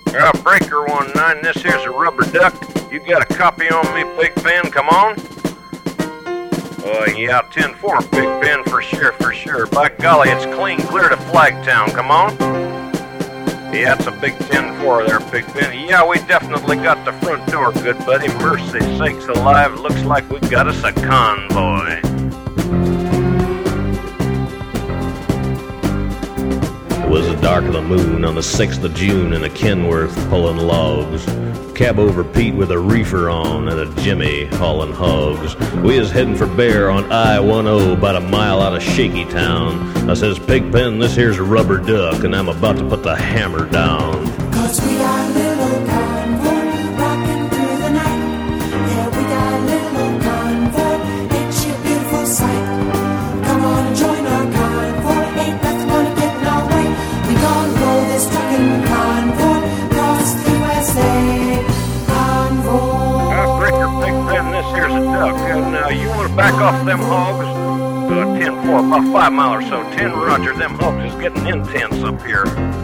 Breaker 19, this here's a rubber duck. You got a copy on me, Pigpen? Come on. Yeah, 10-4, Pigpen, for sure. By golly, it's clean clear to Flagtown. Come on. Yeah, it's a big 10-4 there, Pigpen. Yeah, we definitely got the front door, good buddy. Mercy sakes alive, looks like we got us a convoy. It was the dark of the moon on the 6th of June in a Kenworth pulling logs. Cab over Pete with a reefer on and a Jimmy hauling hogs. We was heading for Bear on I-10 about a mile out of Shaky Town. I says, Pigpen, this here's a rubber duck and I'm about to put the hammer down. 'Cause we got a little convoy rocking through the night. Yeah, we got a little convoy, it's your beautiful sight. Come on and join our convoy, ain't nothing gonna get in our way. We gonna roll this trucking convoy across the USA. Breaker, Pigpen, this here's a duck. And you want to back off them hogs? 10-4, about 5 mile or so. 10 Roger, them hogs is getting intense up here.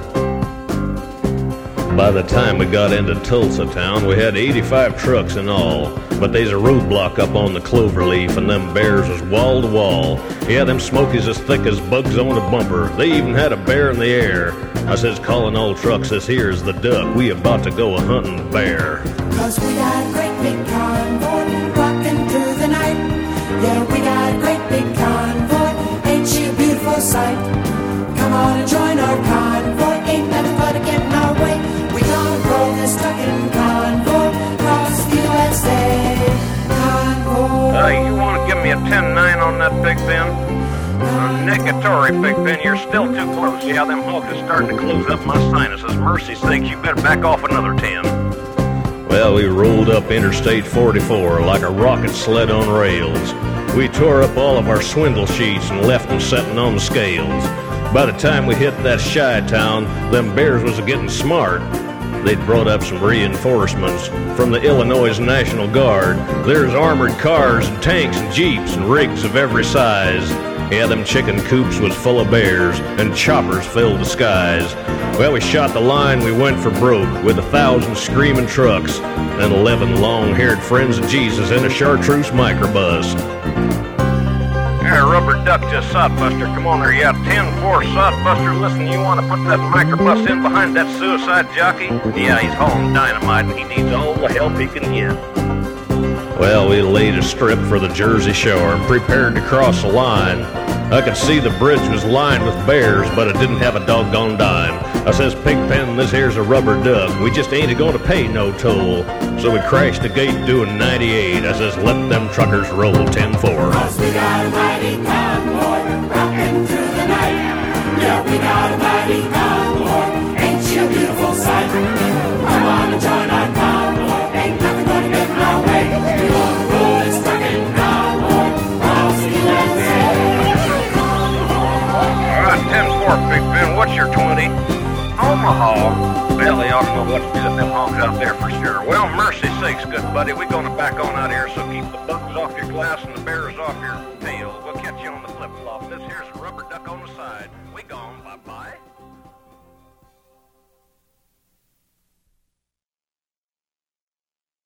By the time we got into Tulsa town, we had 85 trucks in all. But they's a roadblock up on the Cloverleaf, and them bears was wall to wall. Yeah, them smokies as thick as bugs on a bumper. They even had a bear in the air. I says, calling all trucks, this here's the duck. We about to go a-hunting bear. 'Cause we got a great big convoy rocking through the night. Yeah, we got a great big convoy, ain't she a beautiful sight? Come on and join our convoy, ain't nothing but to get in our way. We gonna roll this trucking convoy across the USA. Convoy. You want to give me a 10-9 on that, Pigpen? Negatory, Pigpen, you're still too close. Yeah, them hogs is starting to close up my sinuses. Mercy sakes, you better back off another 10. Well, we rolled up Interstate 44 like a rocket sled on rails. We tore up all of our swindle sheets and left them setting on the scales. By the time we hit that shy town, them bears was getting smart. They'd brought up some reinforcements from the Illinois National Guard. There's armored cars and tanks and jeeps and rigs of every size. Yeah, them chicken coops was full of bears, and choppers filled the skies. Well, we shot the line, we went for broke, with 1,000 screaming trucks, and 11 long-haired friends of Jesus in a chartreuse microbus. Rubber duck to Sodbuster, come on there, yeah, 10-4 Sodbuster. Listen, you want to put that microbus in behind that suicide jockey? Yeah, he's hauling dynamite, and he needs all the help he can get. Well, we laid a strip for the Jersey Shore and prepared to cross the line. I could see the bridge was lined with bears, but it didn't have a doggone dime. I says, Pigpen, this here's a rubber duck. We just ain't going to pay no toll. So we crashed the gate doing 98. I says, let them truckers roll 10-4. 'Cause we got a mighty convoy rocking through the night. Yeah, we got a mighty convoy, ain't she a beautiful sight? Come on and join our convoy, ain't nothing gonna get in our way. We gonna roll this trucking convoy across the USA. 10-4, Pigpen, what's your 20? Omaha. Well, they ought to know what to do with them hogs out there for sure. Well, mercy sakes, good buddy, we're going to back on out here, so keep